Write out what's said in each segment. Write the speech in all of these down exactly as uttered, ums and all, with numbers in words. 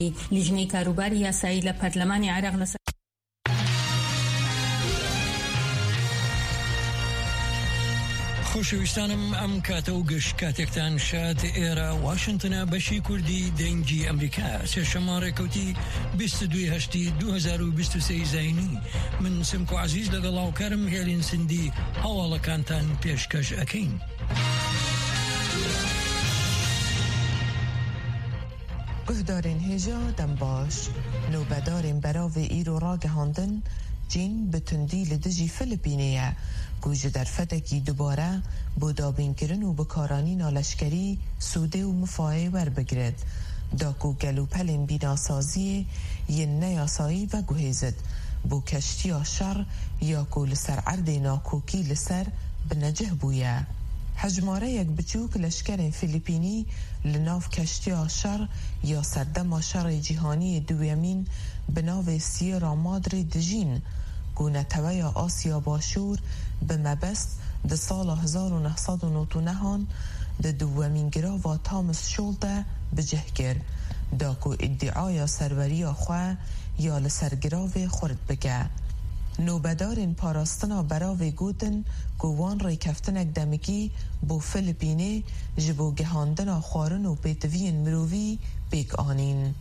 لجنه کاروباری یاسایی له پارلمانی عراق لسر خۆشەویستانم ئەم کاتە و گەشت کاتێکتان شاد ئێرە واشنتنە بەشی کوردی دەنگی ئەمریکا سێشەممە ڕێکەوتی بیست و دوی هەشتی دوو هەزار و بیست و سێ زاینی من سمکۆ عەزیز لەگەڵ هاوکارم هێلین سندی هەواڵەکانتان پێشکەش ئەکەین. گهدارین هێژا دەم باش نۆبەدارên beravê îro ragihandin cîn bi tundî li dijî Filipînê ku ji derfetekî dubare bo dabînkirin û bikaranîna leşkerî Sûdê û Mifayê werbigirit da ku gel û pelên bînasaziyê yên neyasayî veguhêzit bo keştiya şer ya ku li ser erdê nakokî li ser bi necih bûye. Hejmareyek biçûk leşkerên Filipînî li nav keştiya şer ya serdema şerê cîhaniyê duyemîn bi navê Sierra Madre dijîn ku neteweya Asya Başûr bi mebest di sala hezar û neh sed û nod û nehan di duyemîn girava Thomas Shoal de bicih kir da ku îddiaya serweriya xwe ya li ser giravê xurt bike. نۆبەدارên parastina beravê gotin ku wan rêkeftinek demikî bo Filipînê ji bo gihandina xwarin û pêtiviyên mirovî pêk anîn.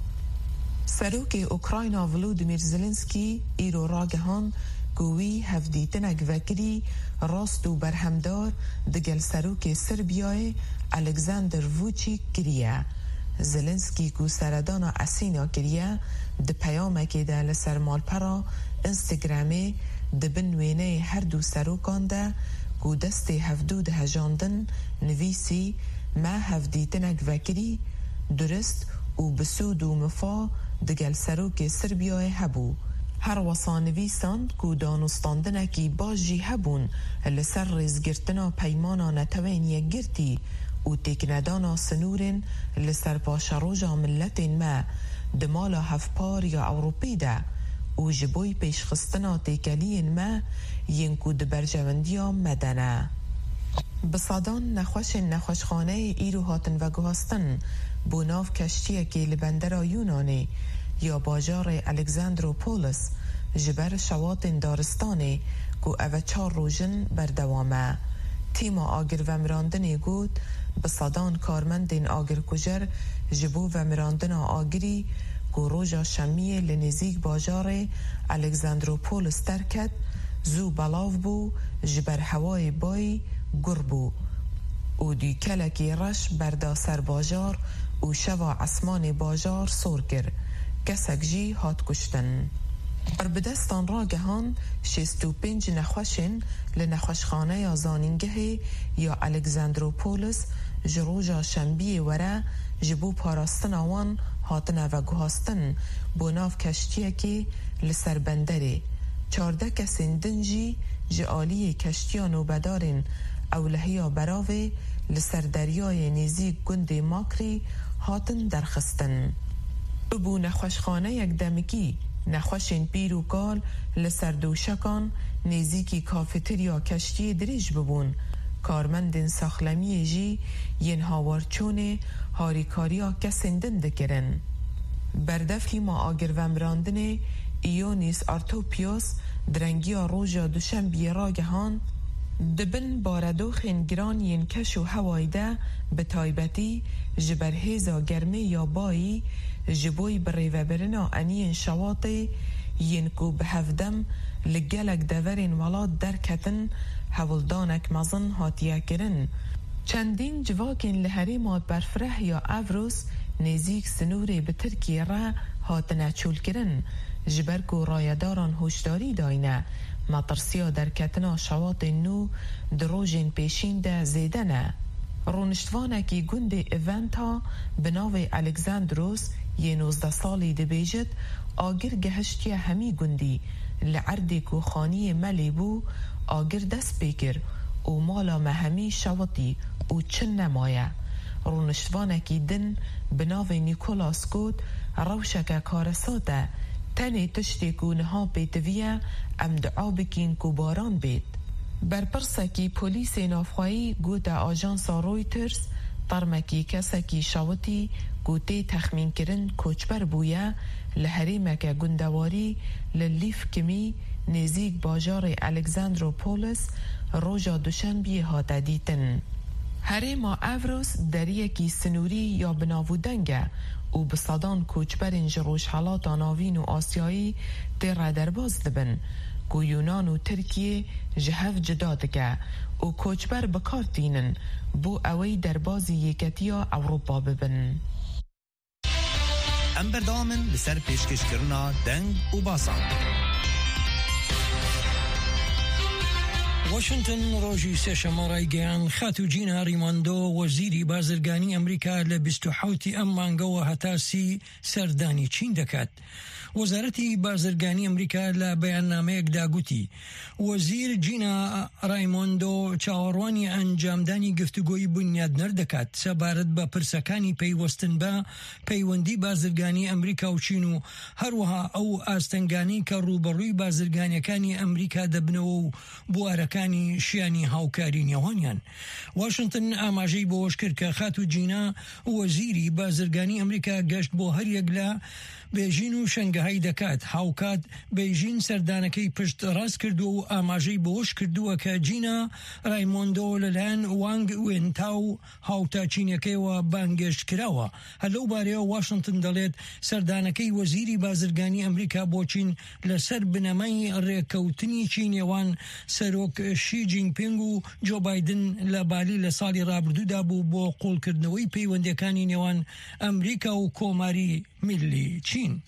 Serokê Ukrayna Volodymyr Zelenskî îro ragihand ku wî hevdîtinek vekirî rast û berhemdar di gel serokê Serbiyayê Alexander Vučić kiriye. Zelenskî ku seredana Esîna kiriye di peyamekê de li ser malpera Instagramê di bin wêneyê her du serokan de ku destê hevdû dihejandin nivîsî me hevdîtinek vekirî durist û bi sûd û mifa di gel serokê Serbiyayê hebû. Her wesa nivîsand ku danûstandinekî baş jî hebûn li ser rêzgirtina peymana netewên yekgirtî û têknedana sinûrên li ser paşeroja milletên me di mala hevpar ya Ewropê de û ji bo pêşxistina têkeliyên me yên ku di berjevindiya me de ne. Bi sedan nexweşên nexweşxaneyê îro hatin veguhastin bo nav keştiyekê li bendera Yunanê ya bajarê Alexandropolis ji ber şewatên daristanê ku ev çar rojin berdewam e. Tîma agirvemirandinê got bi sedan karmendên agirkujer ji bo vemirandina agirî ku roja şemiyê li nêzik bajarê Alexandropolis derket zû belav bû ji ber hewayê bayî gur bû û dûkelekî reş berda ser bajar û şeva esmanê bajar sor kir. Kesek jî hat kuştin. Erbidestan ragihan şêst û pênc nexweşên li nexweşxaneya zanîngehê ya Alexandropolis ji roja şembiyê were ji bo parastina wan hatine veguhastin bo nav keştiyekê li ser benderê. Çarde kesên din jî ji aliyê keştiya nûbedarên ewlehiya beravê li ser deryayê nêzik gundê Makrî hatin derxistin. Bû nexweşxaneyek demikî nexweşên pîr û kal li ser dûşekan nêzîkî kafeterya keştiyê dirêj bibûn. Karmendên saxlemiyê jî yên hawarçûnê harîkariya kesên din dikirin. Berdevhîma agirvemirandinê Ioannis Artopios direngiya roja duşembiyê ragihand di bin baredoxên giran yên keş û hewayê de bi taybetî ji ber hêza germê ya bayî ji bo birêvebirina eniyên şewatê yên ku bi hevdem li gelek deverên welat derketin hewildanek mezin hatiye kirin. Çendîn civakên li herêma berfireh ya Evros nêzik sinûrê bi Tirkiye re hatine çûlkirin ji ber ku rayedaran hoşdarî dayne matirsiya derketina şewatên nû di rojên pêşîn de zêde ne. Rûniştvanekî gundê Eventa bi navê Alexandros yê nôzdeh salî dibêjit agir gihiştiye hemî gundî li erdê ku xaniyê me lêbû agir dest pê kir û mala me hemî şewitî û çin nemaye. Rûniştvanekî din bi navê Nikolas got rewşeke karesa te tenê tiştê ku niha pêtiviye em dua bikîn ku baran bêt. Berpirsekî polîsê navxweyî gote ajansa Reuters termekî kesekî şewitî ku گوتی تخمین کرن کوچبر بویا لحریمک گندواری للیف کمی نزیک باجار الکساندروپولس روژا دوشنبی هاتا دیتن. هریما اوروس دریکی سنوری یا بناودنگه و بصدان کوچبرین جروش حالات ناوین و آسیایی تیره درباز دبن گو یونان و ترکیه جهف جدا دکه و کوچبر بکارتینن بو اوی دربازی یکتیا اوروپا ببن. ام بردامن بسر پیشکش کرنا دنگ و باسان. واشنطن ڕۆژی سێشەمەڕای گەیان خاتوجینا ریماندۆ وەزیری بازرگانی ئەمریکا لە بیست و حەوتی ئەم مانگەوە هەتا سی سەردانی چین دەکات. وەزارەتی بازرگانی ئەمریکا لە بەیاننامەیەکدا گوتی وەزیر جینا ڕایمۆندۆ چاوەڕوانی ئەنجامدانی گفتوگۆی بنیادنەر دەکات سەبارەت بە پرسەکانی پەیوەستن بە پەیوەندی بازرگانی ئەمریکا و چین و هەروەها ئەو ئاستەنگانی کە ڕوبەڕووی بازرگانیەکانی ئەمریکا دەبنەوە و بوارەکانی شیانی هاوکاری نێوانیان. واشنطن ئاماژەی بۆش کرد کە خاتوجینا وەزیری بازرگانی ئەمریکا گەشت بۆ هەریەک لە بێژین و شەنگەهای دەکات. هاوکات بێژین سەردانەکەی پشت ڕاست کردو و ئاماژەی بۆش کردووە کە جینا ڕایمۆندۆ لەلایەن وانگ وێنتاو هاوتا چینەکەیەوە بانگێشت کراوە. هەر لەو بارەیەوە واشنطن دەڵێت سەردانەکەی وەزیری بازرگانی ئەمریکا بۆ چین لەسەر بنەمای ڕێککەوتنی چینێوان سەرۆک شی جینپینگ و جۆ بایدن لە بالی لە ساڵی ڕابردوودا بوو بۆ قوڵکردنەوەی پەیوەندەکانی نێوان ئەمریکا و کۆماری میلی چین.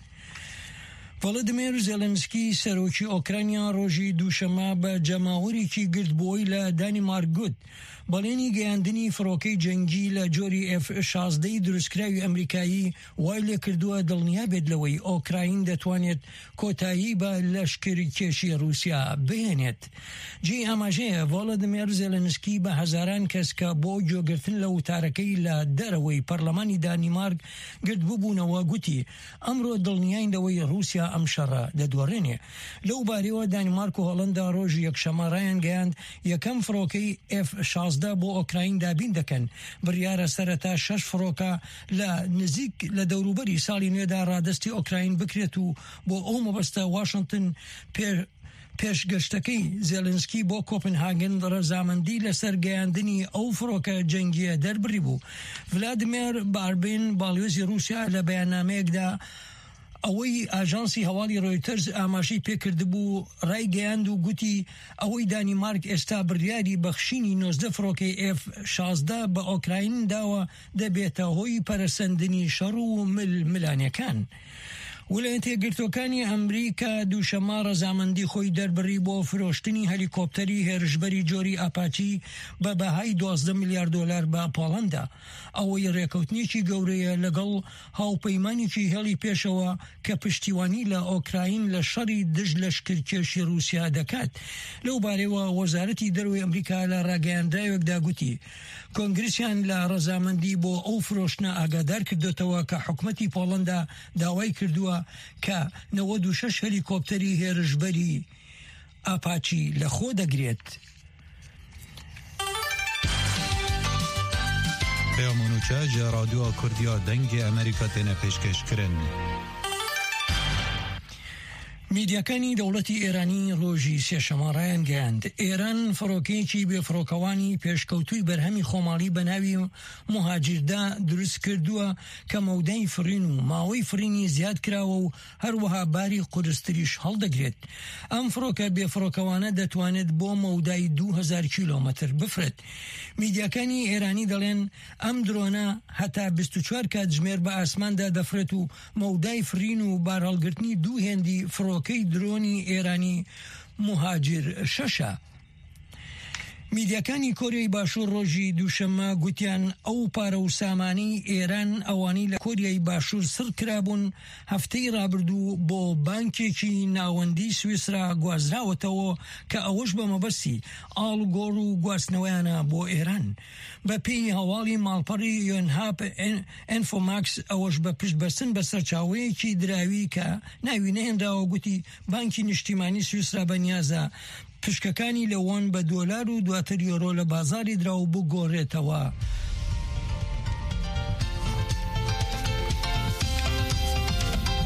ڤڵۆدیمیر زێلەنسکی سەرۆکی ئۆکرانیا ڕۆژی دووشەمە بە جەماوەرێکی گرتبووی لە دانیمارک گوت بەڵێنی گەیاندنی فڕۆکەی جەنگی لە جۆری ئێف شازدەی دروستکراوی ئەمریکایی وای لێ کردووە دڵنیا بێت لەوەی ئۆکراین دەتوانێت کۆتایی بە لەشکری کێشی رووسیا بهێنێت. جێی ئاماژەیە ڤڵۆدیمیر زێلەنسکی بە هەزاران کەس کە بۆ گوێگرتن لە وتارەکەی لە دەرەوەی پەرلەمانی دانیمارک گرت ببوونەوە گوتی ئەمڕۆ دڵنیاین لەوەی رووسیا ئەم شەڕە دەدوەڕێنێ. لەو بارەوە دانیمارک و هۆڵەندا ڕۆژی یەکشەمە ڕایان گەیاند یەکەم فڕۆکەی ئێف شازدە بۆ ئۆکراین دابین دەکەن. بڕیارە سەرەتا شەش فڕۆکە لە نزیک لە دەوروبەری ساڵی نوێدا ڕادستی ئۆکراین بکرێت و بۆ ئەو مەبەستە واشنطن پێر پێشگەشتەکەی زێلنسکی بۆ کۆپنهاگن ڕەزامەندی لەسەر گەیاندنی ئەو فڕۆکە جەنگیە دەربڕی بوو. ڤلادیمیر باربین باڵیۆزی رووسیا لە بەیاننامەیەکدا ئەوەی ئاژانسی هەواڵی ڕۆیتەرز ئاماژەی پێکردبوو ڕایگەیاند و گوتی ئەوەی دانیمارک ئێستا بڕیاری بەخشینی نۆزدە فڕۆکەی ئێف شازدە بە ئۆکراین داوە دەبێتە هۆی پەرەسەندنی شەڕ و ململانیەکان. ویلایەتە یەکگرتووەکانی ئەمریکا دووشەمە ڕەزامەندی خۆی دەربڕی بۆ فرۆشتنی هەلیکۆپتەری هێرشبەری جۆری ئاپاچی بە بەهای دوازدە میلیارد دۆلار بە پۆڵەندا. ئەوەی ڕێکەوتنیی گەورەیە لەگەڵ هاوپەیمانێکی هێڵی پێشەوە کە پشتیوانی لە ئۆکراین لە شەڕی دژ لەشکرکێشی رووسیا دەکات. لەو بارەوە وەزارەتی دەروی ئەمریکا لە ڕاگەیاندراوێکدا گوتی کۆنگرسیان لە ڕەزامەندی بۆ ئەو فرۆشتنە ئاگادار کردوێتەوە کە حکومەتی پۆڵەندا داوای کردووە کە نەوەد و شەش هەلیکۆپتەری هێرشبەری ئاپاچی لەخۆ دەگرێت. پێمونوچە جە ڕادیۆ کوردیا دەنگی ئەمریکا تێنە پێشکەشکردن. میدیاکانی دەوڵەتی ئێرانی ڕۆژی سێشەمە ڕایان گەیاند ئێران فڕۆکەیەکی بێفڕۆکەوانی پێشکەوتووی بەرهەمی خۆماڵی بە ناوی مهاجردا دروست کردووە کە مەودای فرین و ماوەی فرینی زیاد کراوە و هەروەها باری قورستریش هەڵدەگرێت. ئەم فڕۆکە بێفڕۆکەوانە دەتوانێت بۆ مەودای دوو هەزار کیلۆمەتر بفرێت. میدیاکانی ئێرانی دەڵێن ئەم درۆنە هەتا بیست و چوار کاتژمێر بە ئاسماندا دەفرێت و مەودای فرین و بارهەڵگرتنی دوو هێندی فڕۆکەی درۆنی ئێرانی مهاجر شەشە. میدیاکانی کۆریای باشوور ڕۆژی دووشەمە گوتیان ئەو پارە و سامانەی ئێران ئەوانی لە کۆریای باشوور سڕ کرابوون هەفتەی ڕابردوو بۆ بانکێکی ناوەندی سویسرا گوازراوەتەوە کە ئەوەش بە مەبەستی ئاڵ و گۆڕ و گواستنەوەیانە بۆ ئێران. بە پێی هەواڵی ماڵپەڕی یۆنهاپ ئەنفۆماکس ئەوەش بە پشت بەستن بە سەرچاوەیەکی دراوی کە ناوی نەهێنراوە گوتی بانکی نیشتیمانی سویسرا بەنیازە پشکەکانی لەوان بە دۆلار و دواتر یۆرۆ لە بازاری دراو بگۆڕێتەوە.